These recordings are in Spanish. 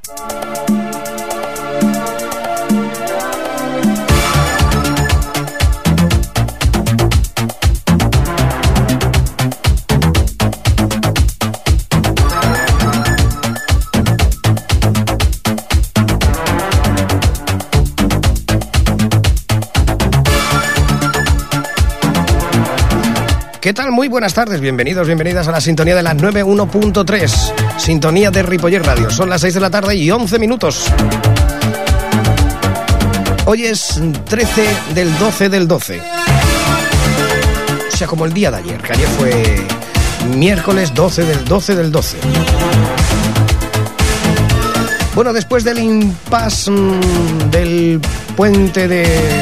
¿Qué tal? Muy buenas tardes, bienvenidos, bienvenidas a la sintonía de la 91.3, sintonía de Ripollet Radio. Son las 6 de la tarde y 11 minutos. Hoy es 13 del 12 del 12. O sea, como el día de ayer, que ayer fue miércoles 12 del 12 del 12. Bueno, después del impasse del puente de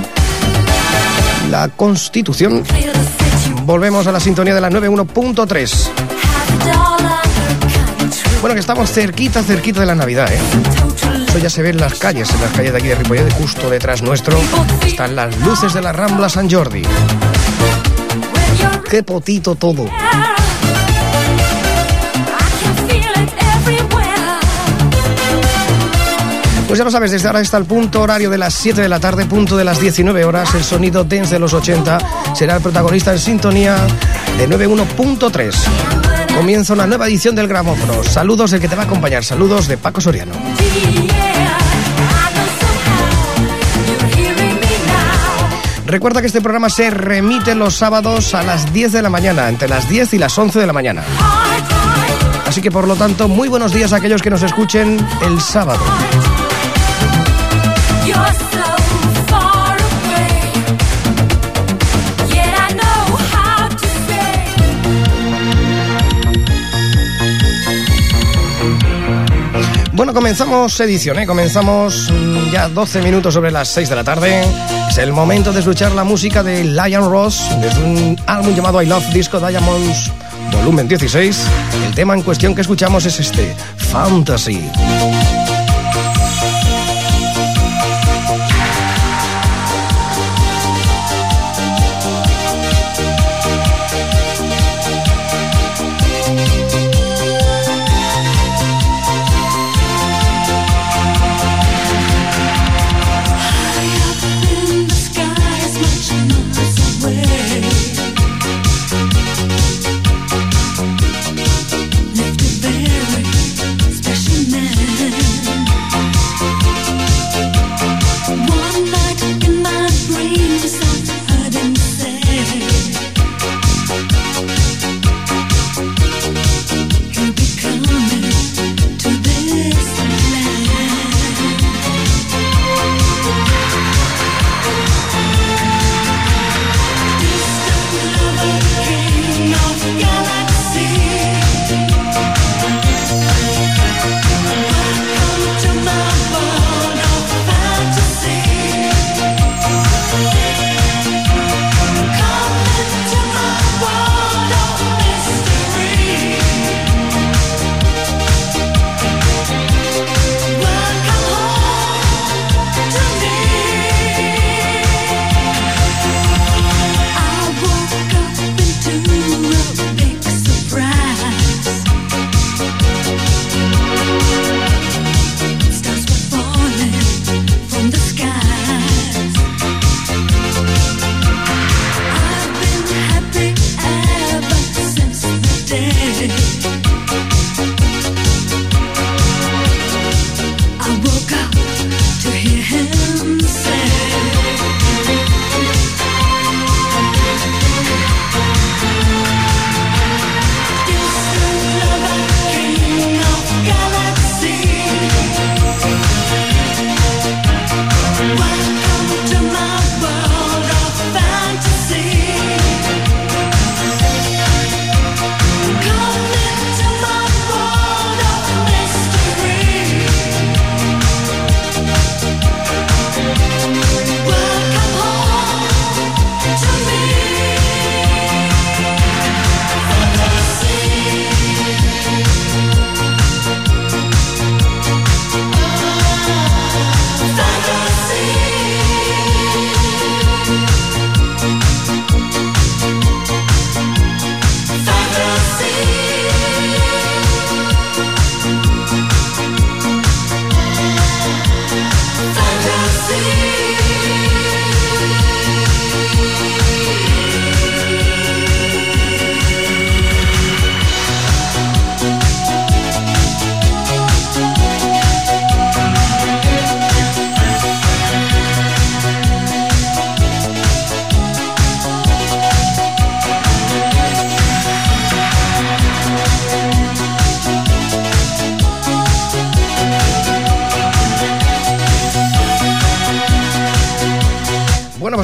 la Constitución, volvemos a la sintonía de la 91.3. Bueno, que estamos cerquita de la Navidad, ¿eh? Eso ya se ve en las calles de aquí de Ripollet, justo detrás nuestro están las luces de la Rambla Sant Jordi. ¡Qué potito todo! Pues ya lo sabes, desde ahora está el punto horario de las 7 de la tarde, punto de las 19 horas. El sonido dance de los 80 será el protagonista en sintonía de 91.3. Comienza una nueva edición del Gramófono. Saludos del que te va a acompañar, saludos de Paco Soriano. Recuerda que este programa se remite los sábados a las 10 de la mañana, entre las 10 y las 11 de la mañana. Así que por lo tanto, muy buenos días a aquellos que nos escuchen el sábado. Bueno, comenzamos edición, comenzamos ya 12 minutos sobre las 6 de la tarde. Es el momento de escuchar la música de Lion Ross desde un álbum llamado I Love Disco Diamonds, volumen 16. El tema en cuestión que escuchamos es este, Fantasy. Special man.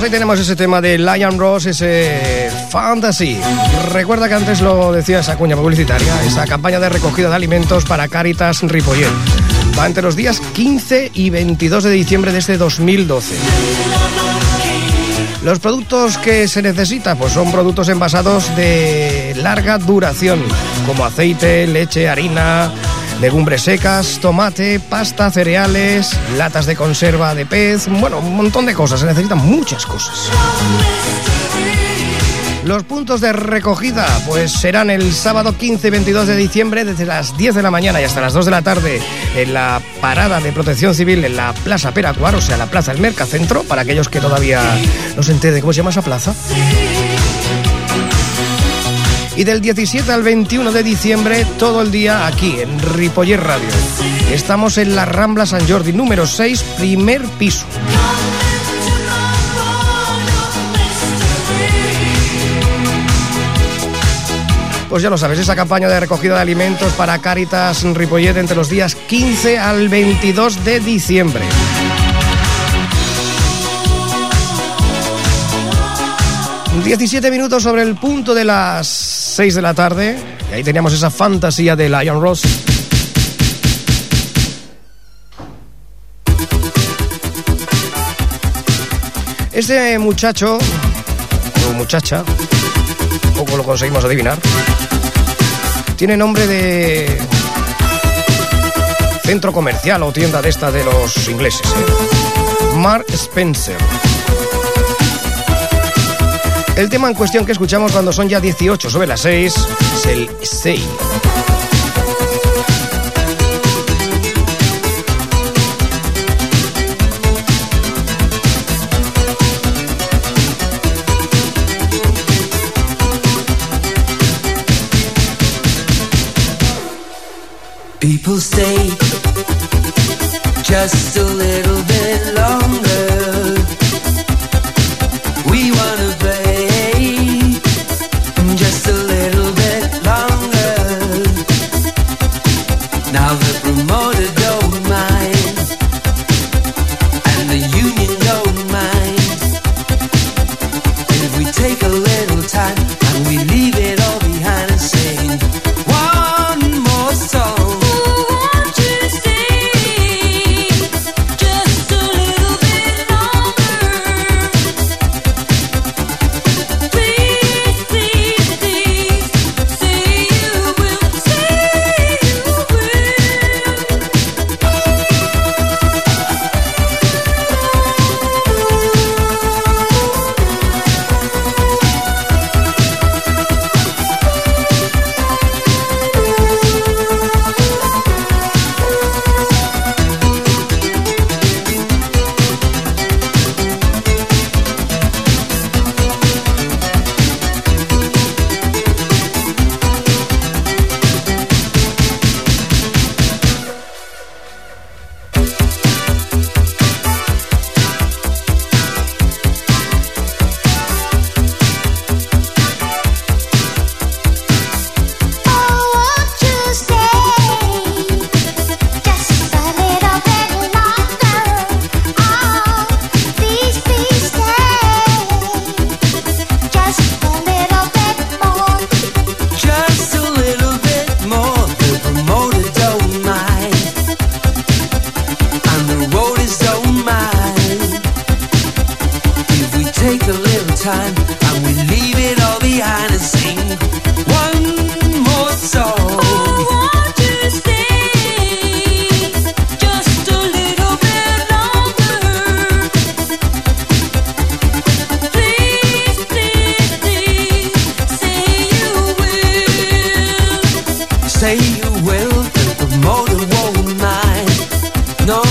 ahí tenemos ese tema de Lion Ross, ese Fantasy. Recuerda que antes lo decía esa cuña publicitaria, esa campaña de recogida de alimentos para Cáritas Ripollet. Va entre los días 15 y 22 de diciembre de este 2012. Los productos que se necesitan pues son productos envasados de larga duración, como aceite, leche, harina, legumbres secas, tomate, pasta, cereales, latas de conserva de pez, bueno, un montón de cosas, se necesitan muchas cosas. Los puntos de recogida pues serán el sábado 15 y 22 de diciembre desde las 10 de la mañana y hasta las 2 de la tarde en la parada de Protección Civil en la Plaza Peracuar, o sea, la Plaza del Mercacentro, para aquellos que todavía no se enteren cómo se llama esa plaza. Y del 17 al 21 de diciembre, todo el día aquí en Ripollet Radio. Estamos en la Rambla Sant Jordi, número 6, primer piso. Pues ya lo sabes, esa campaña de recogida de alimentos para Cáritas Ripollet entre los días 15 al 22 de diciembre. ...17 minutos sobre el punto de las 6 de la tarde... ...y ahí teníamos esa fantasía de Lion Ross. Este muchacho... o muchacha... poco lo conseguimos adivinar... tiene nombre de... centro comercial o tienda de esta de los ingleses, Mark Spencer. El tema en cuestión que escuchamos cuando son ya 18 sobre las 6 es el Say. People stay just a little bit longer. We wanna play just a little bit longer. Now the promoter don't mind, and the union don't mind. If we take a little time and we leave it all behind and sing one more song.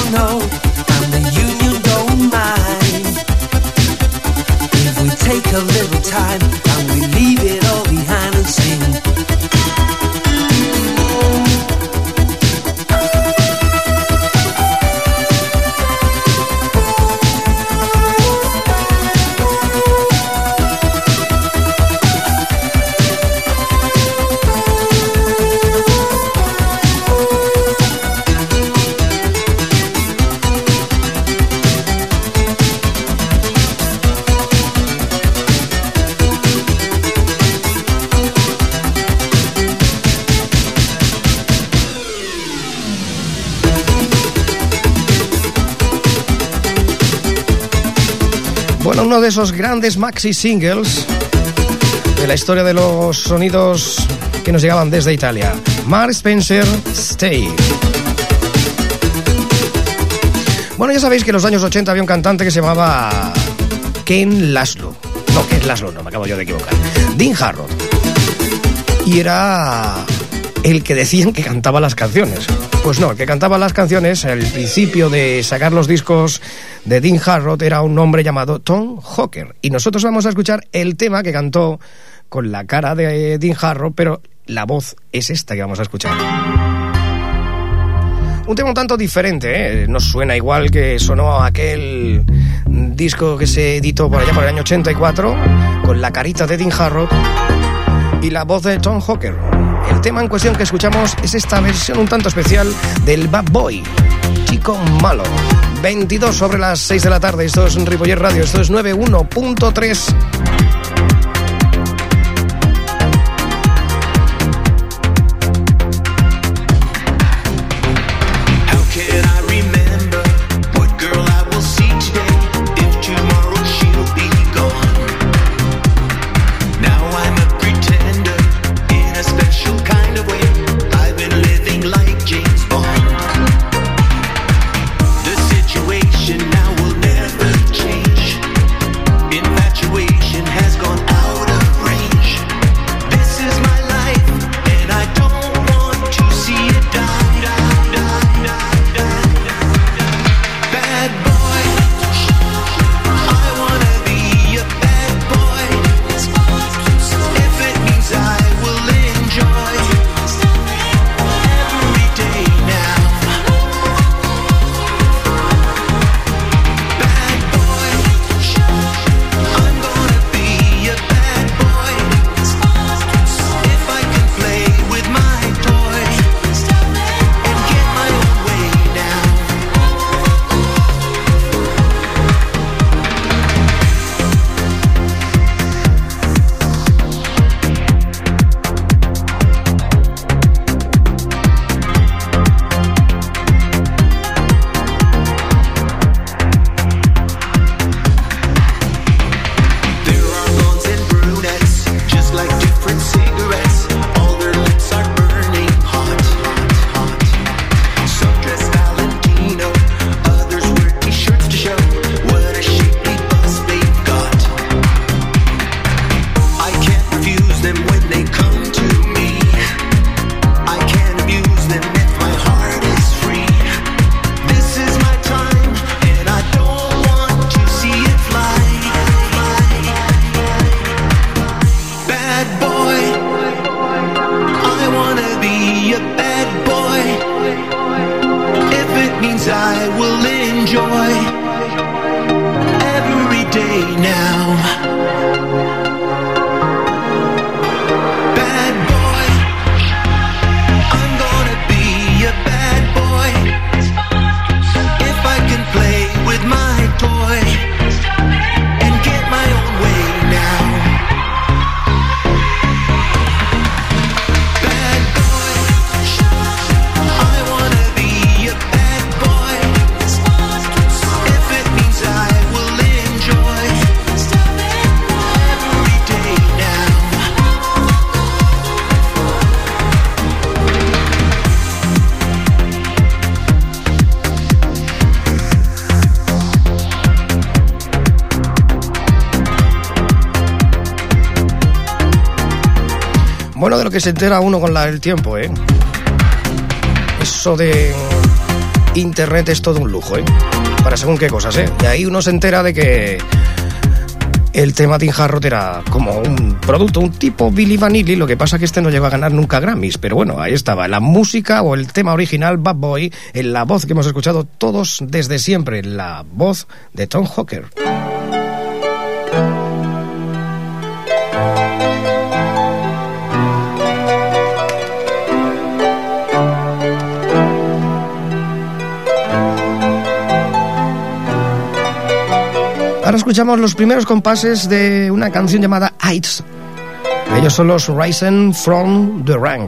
Take a Bueno, uno de esos grandes maxi singles de la historia de los sonidos que nos llegaban desde Italia. Mark Spencer, Stay. Bueno, ya sabéis que en los años 80 había un cantante que se llamaba Ken Laszlo. No, Ken Laszlo, no, me acabo yo de equivocar. Dean Harrod. Y era el que decían que cantaba las canciones. Pues no, el que cantaba las canciones, al principio de sacar los discos de Dean Harrod, era un hombre llamado Tom Hawker. Y nosotros vamos a escuchar el tema que cantó con la cara de Dean Harrod, pero la voz es esta que vamos a escuchar. Un tema un tanto diferente, ¿eh? No suena igual que sonó aquel disco que se editó por allá por el año 84, con la carita de Dean Harrod y la voz de Tom Hawker. El tema en cuestión que escuchamos es esta versión un tanto especial del Bad Boy, Chico Malo. 22 sobre las 6 de la tarde, esto es Ripollet Radio, esto es 91.3. Bueno, de lo que se entera uno con el tiempo, ¿eh? Eso de internet es todo un lujo, ¿eh? Para según qué cosas, ¿eh? Y ahí uno se entera de que el tema Dean Harrod era como un producto, un tipo Billy Vanilli, lo que pasa que este no llegó a ganar nunca Grammys, pero bueno, ahí estaba, la música o el tema original Bad Boy, en la voz que hemos escuchado todos desde siempre, la voz de Tom Hawker. Ahora escuchamos los primeros compases de una canción llamada Heights. Ellos son los Rising from the Rank.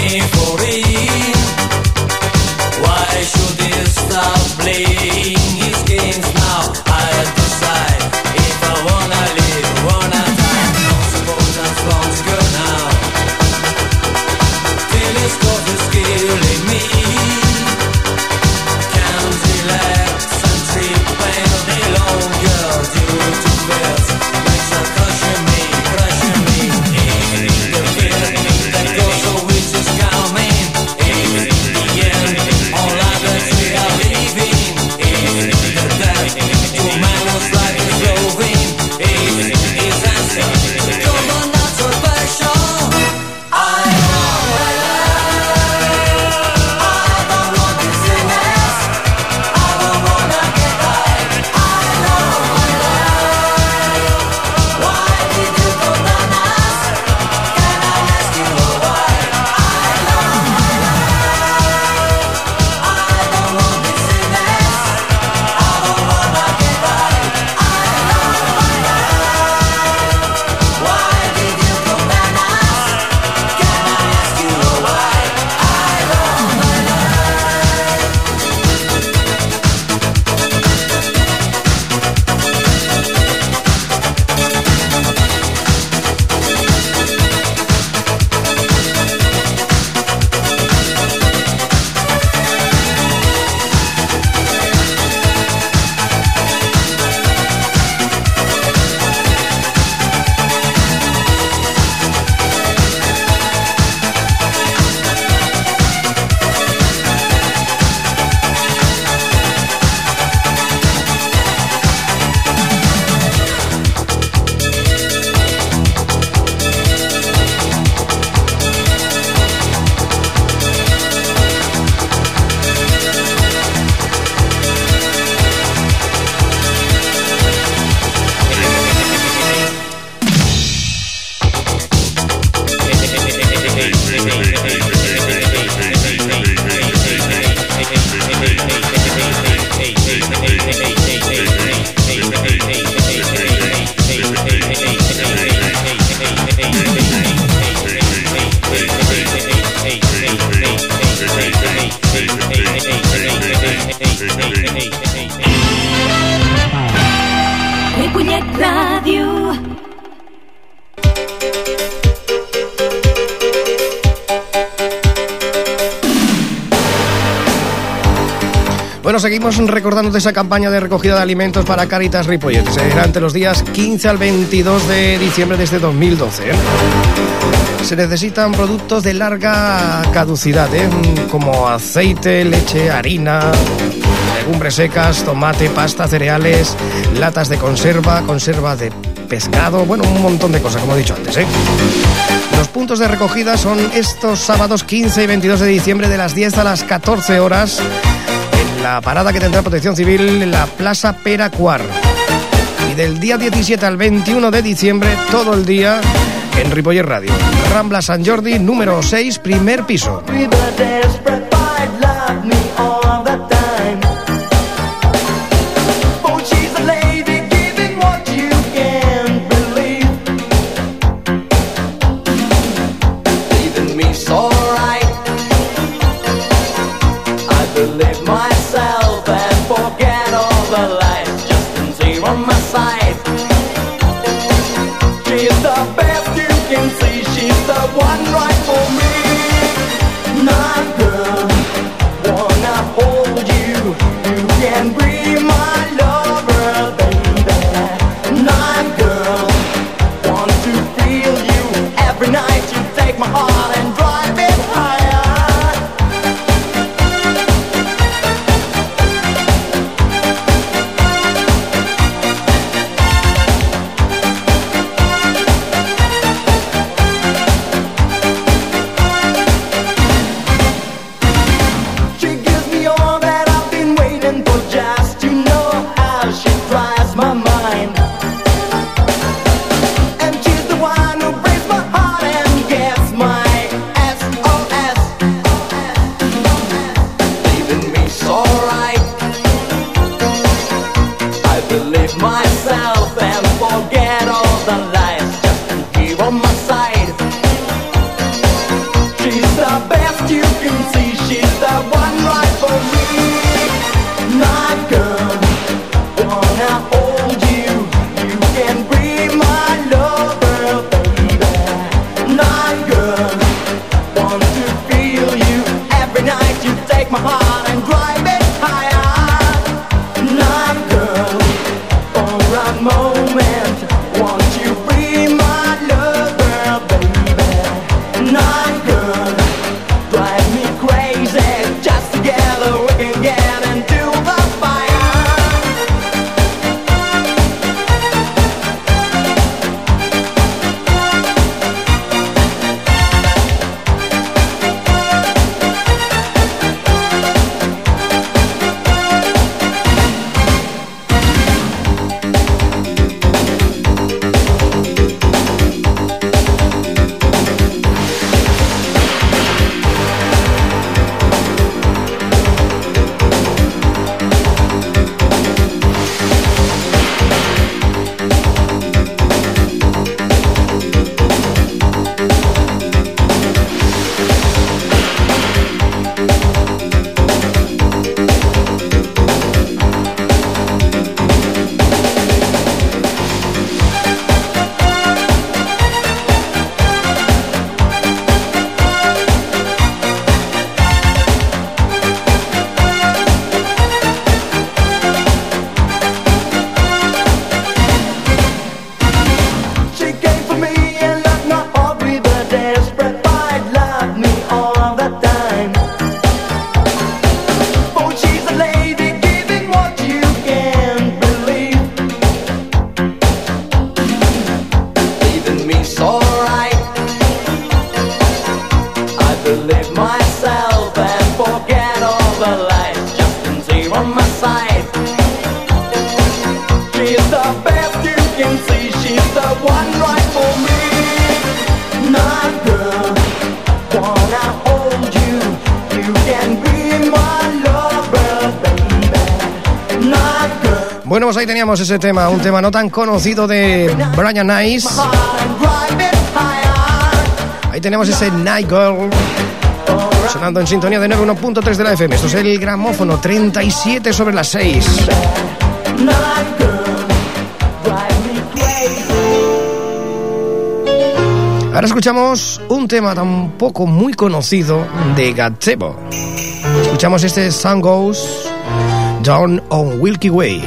Ripollet Ràdio. Bueno, seguimos recordando esa campaña de recogida de alimentos para Cáritas Ripollet. Será entre los días 15 al 22 de diciembre de este 2012. Se necesitan productos de larga caducidad, como aceite, leche, harina, legumbres secas, tomate, pasta, cereales, latas de conserva, conserva de pescado, bueno, un montón de cosas, como he dicho antes. Los puntos de recogida son estos sábados 15 y 22 de diciembre de las 10 a las 14 horas en la parada que tendrá Protección Civil en la Plaza Pere Quart. Y del día 17 al 21 de diciembre, todo el día en Ripollet Ràdio. Rambla Sant Jordi, número 6, primer piso. me so right. I believe myself and forget all the lies. Just can see on my side. She's the best you can see. She's the one right for me. Night girl, wanna hold you. You can be my lover, baby. Night girl. Bueno, pues ahí teníamos ese tema, un tema no tan conocido de Brian Nice. Ahí tenemos ese Night Girl sonando en sintonía de 91.3 de la FM. Esto es el gramófono, 37 sobre las 6. Ahora escuchamos un tema tampoco muy conocido de Gazebo. Escuchamos este Sun Goes Down on Milky Way.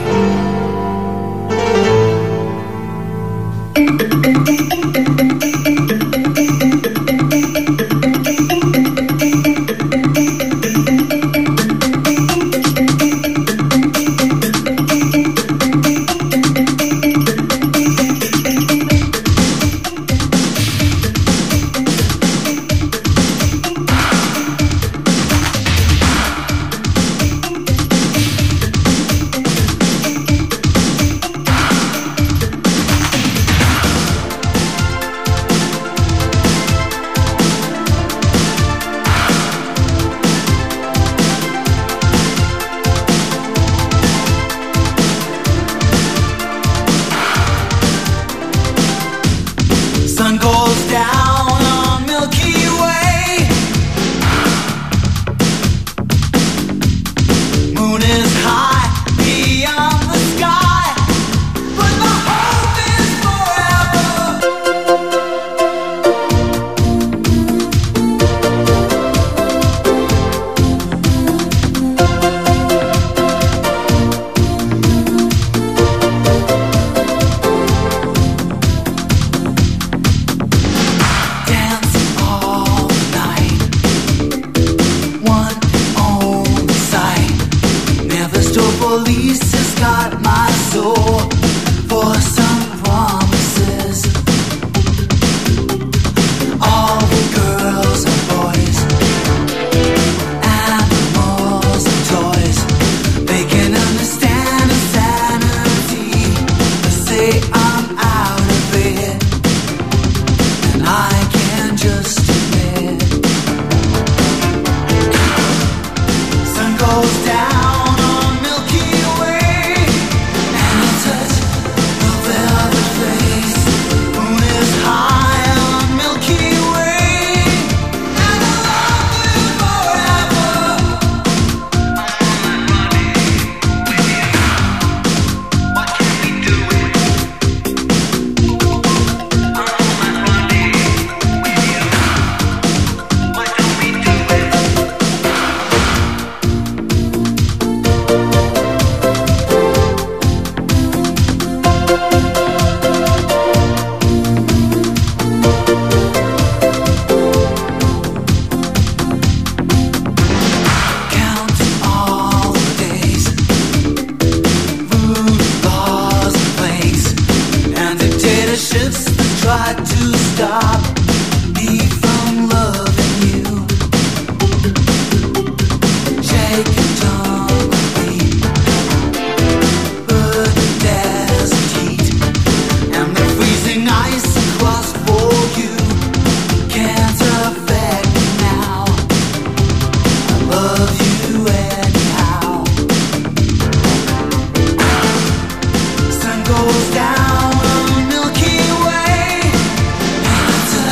Down on Milky Way.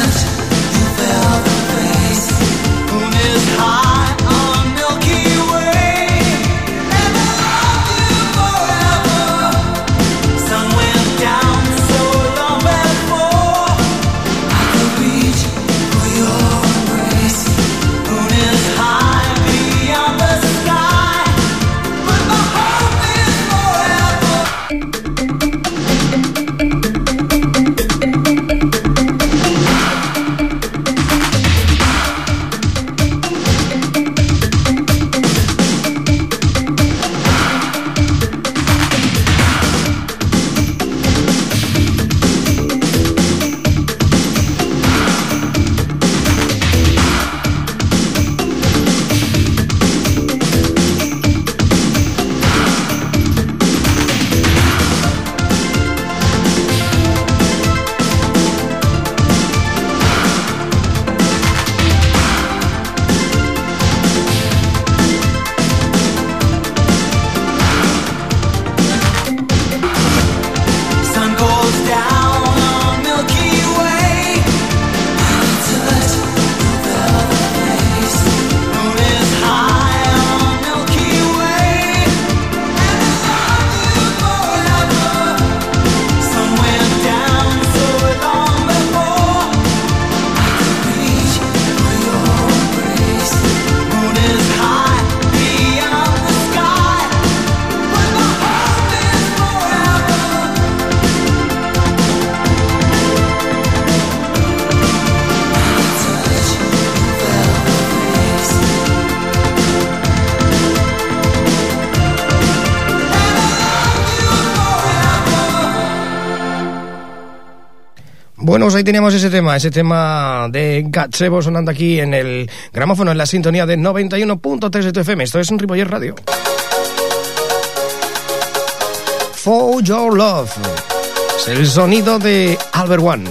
Bueno, pues ahí teníamos ese tema de Gazebo sonando aquí en el gramófono en la sintonía de 91.3 de tu FM. Esto es un Ripollet Radio. For Your Love es el sonido de Albert One.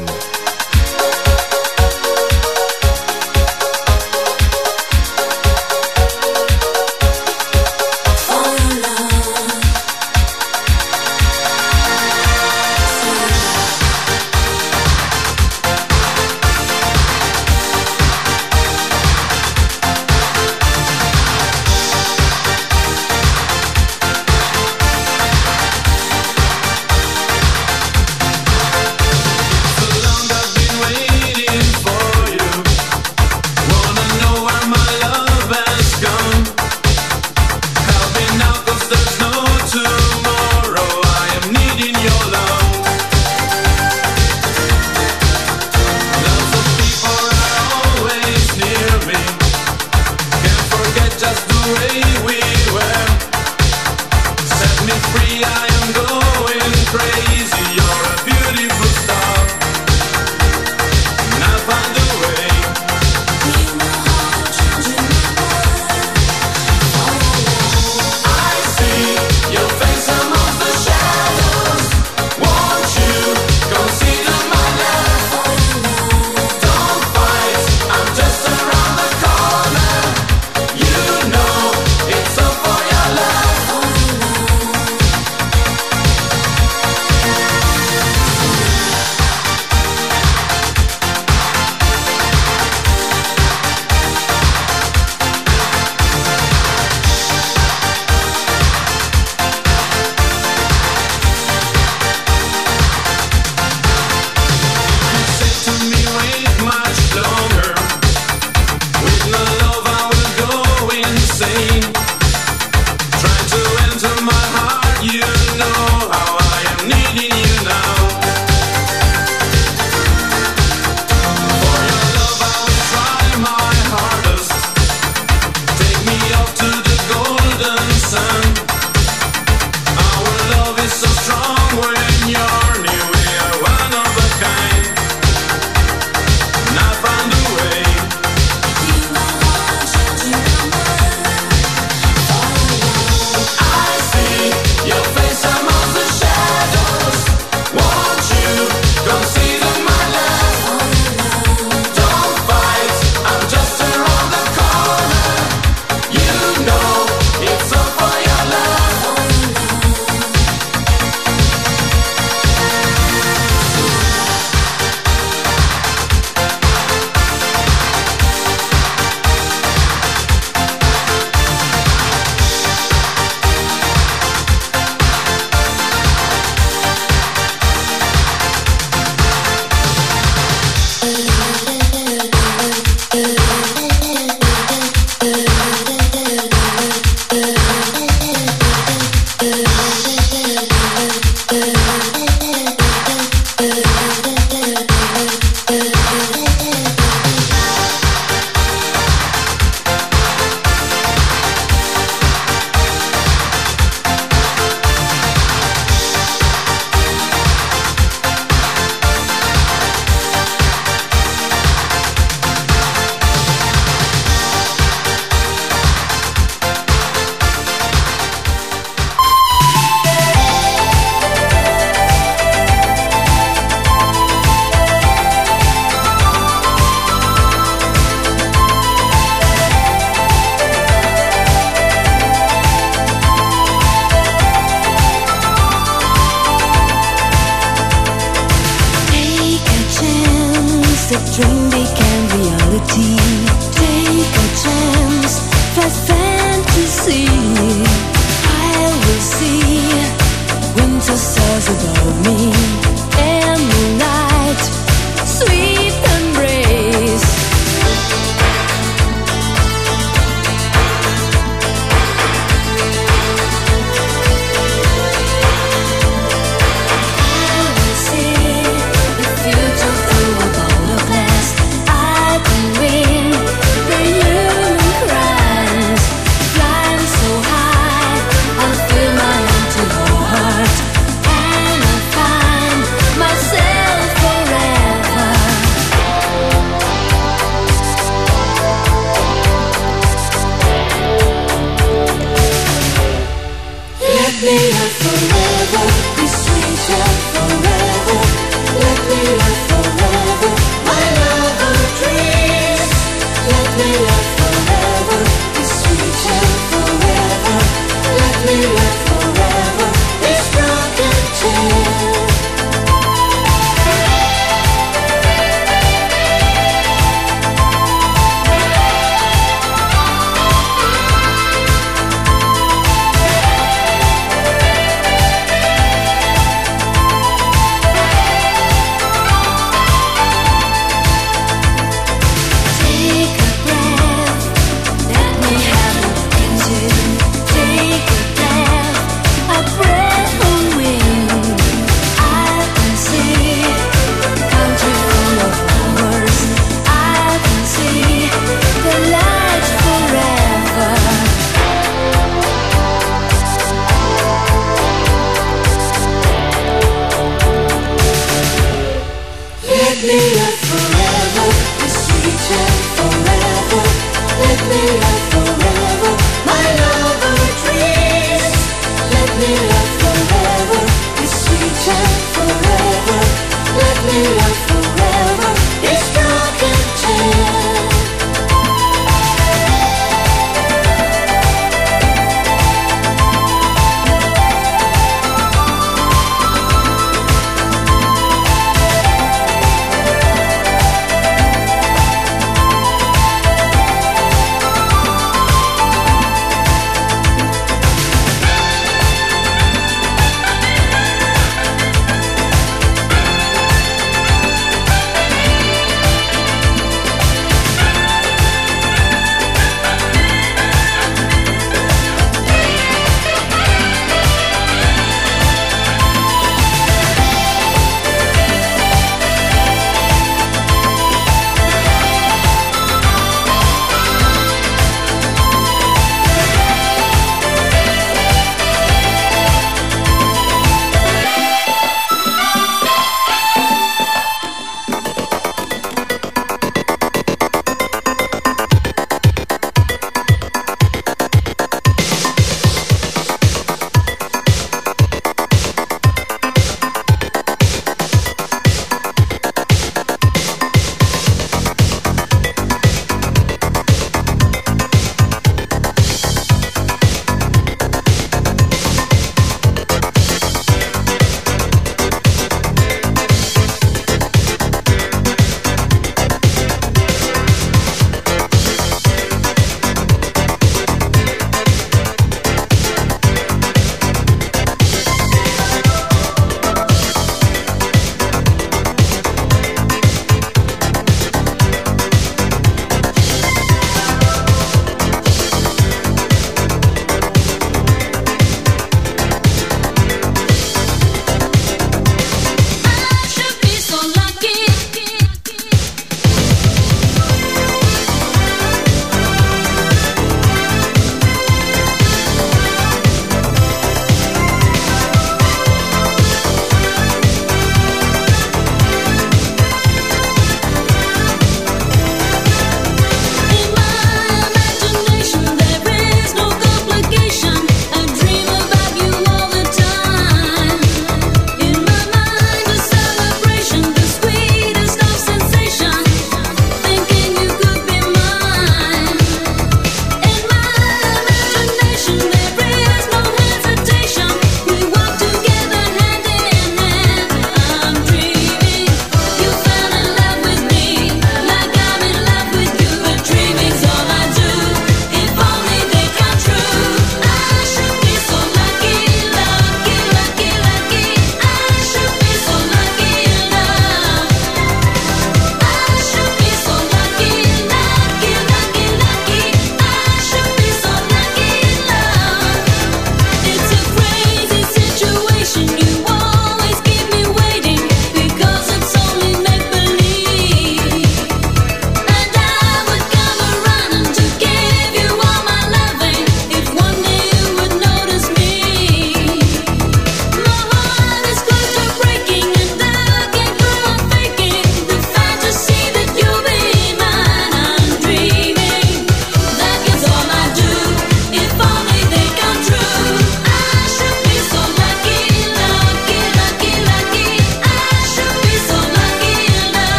And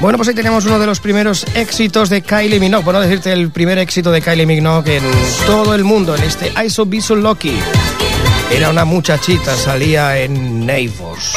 Bueno, pues ahí tenemos uno de los primeros éxitos de Kylie Minogue, por no decirte el primer éxito de Kylie Minogue en todo el mundo, en este I So Be So Lucky. Era una muchachita, salía en Neighbours.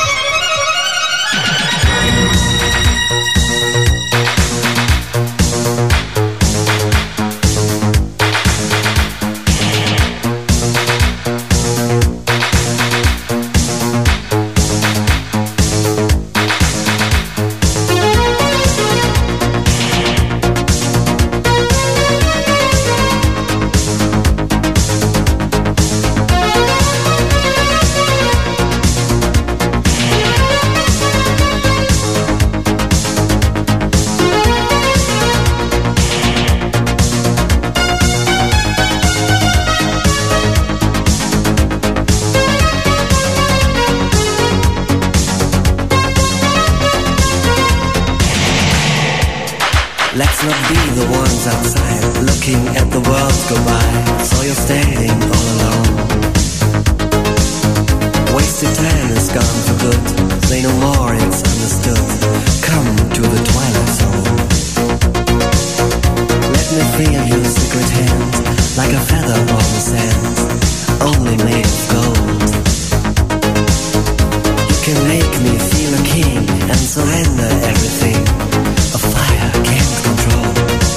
Let's not be the ones outside looking at the world go by. So you're standing all alone. Wasted time is gone for good. Say no more, it's understood. Come to the twilight zone. Let me feel your secret hand, like a feather on the sand, only made of gold. You can make me feel a king and surrender everything. A fire can't control.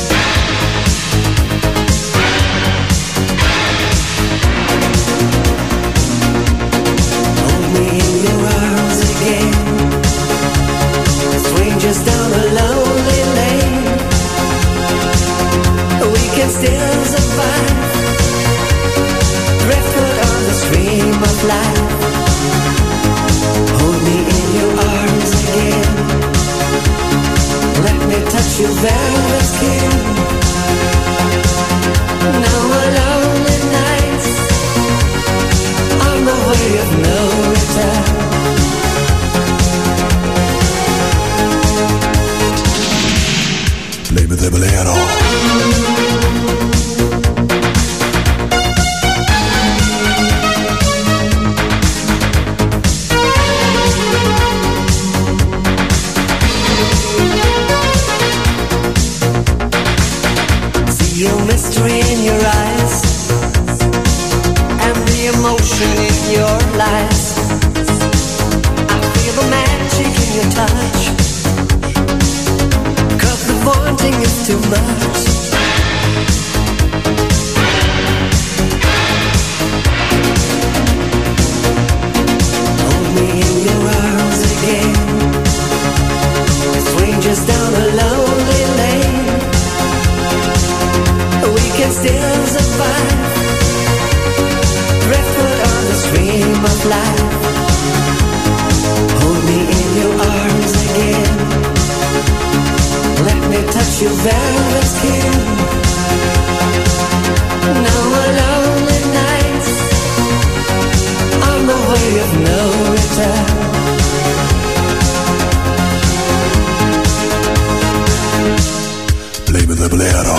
Hold me in your arms again. Strangers down a lonely lane. We can still survive. Driftwood on the stream of life. Hold me in your arms again. Let me touch your velvet skin. Now our lonely nights on the way of no return. Leve de bolero. Mystery in your eyes and the emotion in your lies. I feel the magic in your touch, 'cause the wanting is too much. Hold me in your arms again. Strangers down a lonely lane. We can still survive. Driftwood on the stream of life. Hold me in your arms again. Let me touch your velvet skin. Now our lonely nights on the way of no return. Leve de bolero.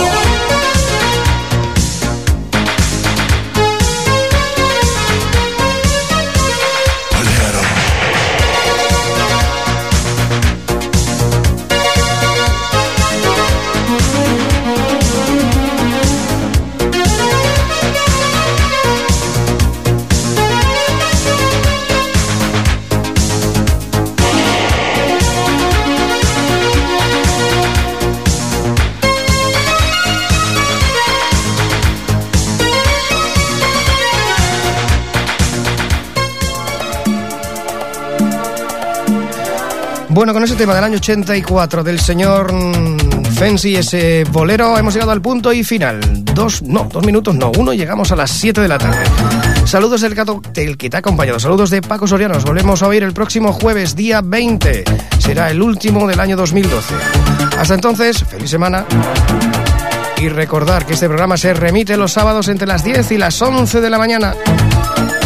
Bueno, con ese tema del año 84 del señor Fancy, ese bolero, hemos llegado al punto y final. 2 minutos, uno, llegamos a las 7 de la tarde. Saludos del que te ha acompañado, saludos de Paco Soriano. Nos volvemos a oír el próximo jueves, día 20. Será el último del año 2012. Hasta entonces, feliz semana. Y recordar que este programa se remite los sábados entre las 10 y las 11 de la mañana.